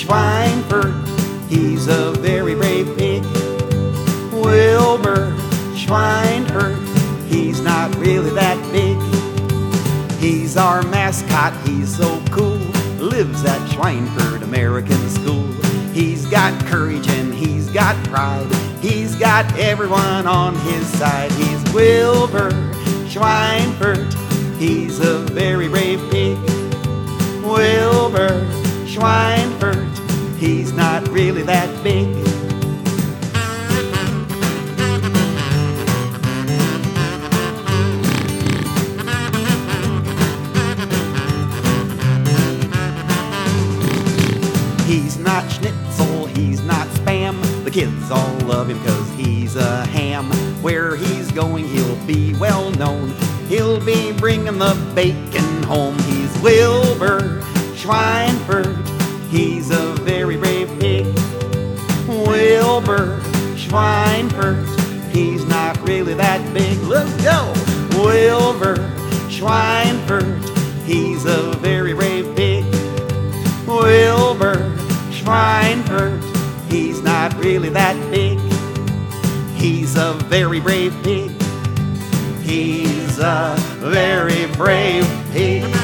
Schweinfurt, he's a very brave pig. Wilbur Schweinfurt, he's not really that big. He's our mascot, he's so cool, lives at Schweinfurt American School. He's got courage and he's got pride, he's got everyone on his side. He's Wilbur Schweinfurt, he's a very brave pig. Wilbur Schweinfurt, he's not really that big. He's not schnitzel, he's not spam. The kids all love him 'cause he's a ham. Where he's going he'll be well known, he'll be bringing the bacon home. He's Wilbur Schweinfurt, he's a very brave pig. Wilbur Schweinfurt, he's not really that big. Let's go! Wilbur Schweinfurt, he's a very brave pig. Wilbur Schweinfurt, he's not really that big. He's a very brave pig. He's a very brave pig.